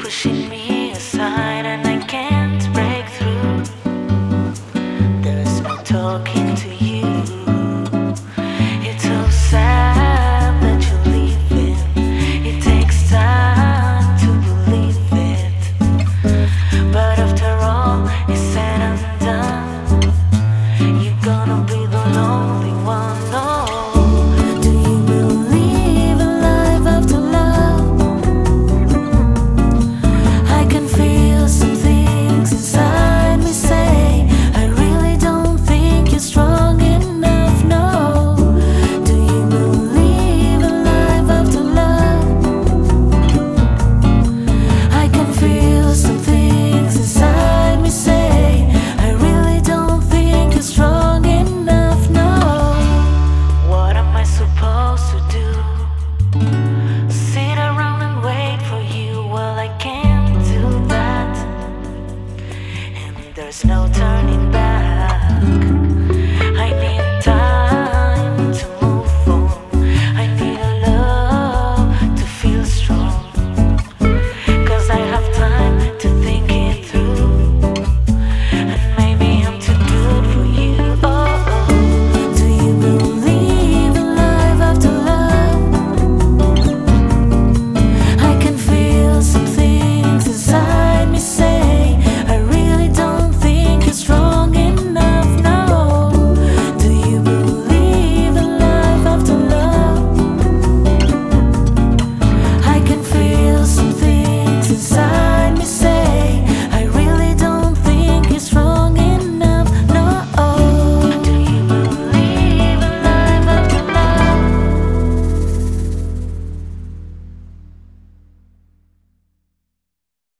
pushing me aside and I can't break through. There's no talking to you. It's so sad that you're leaving. It takes time to believe it, but after all is said and done, you're gonna be the lonely one. No. Do you believe in life after love? I can feel some things inside me say I really don't think you're strong enough. No. Do you believe in life after love? I can feel some things inside me say I really don't think you're strong enough. No. What am I supposed to do? Sit around and wait for you? Well, I can't do that, and there's no turning back.